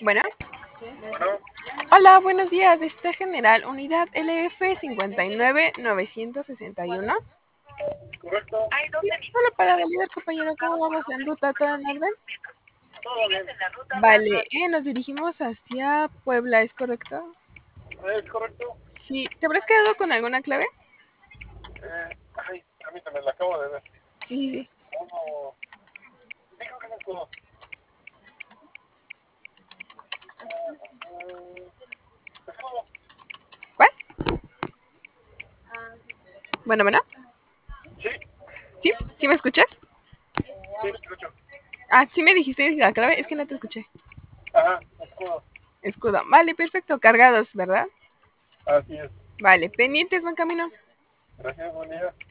Bueno, Bueno, hola, buenos días. Este general, unidad LF 59961. correcto, Sí, solo para validar, compañero, ¿cómo vamos en ruta? ¿Todo en orden? todo bien. Vale, nos dirigimos hacia Puebla, ¿es correcto? ¿Es correcto? Sí, ¿te habrás quedado con alguna clave? Permítame, la acabo de ver. Sí, sí, sí. Uno, dijo que es escudo. Escudo, ¿Cuál? Bueno, bueno. sí, ¿Sí? ¿Sí me escuchas? sí, escucho. Ah, sí me dijiste la clave, es que no te escuché. Ajá, escudo, Escudo. Vale, perfecto. Cargados, ¿verdad? así es. Vale, pendientes, buen camino. Gracias, buen día.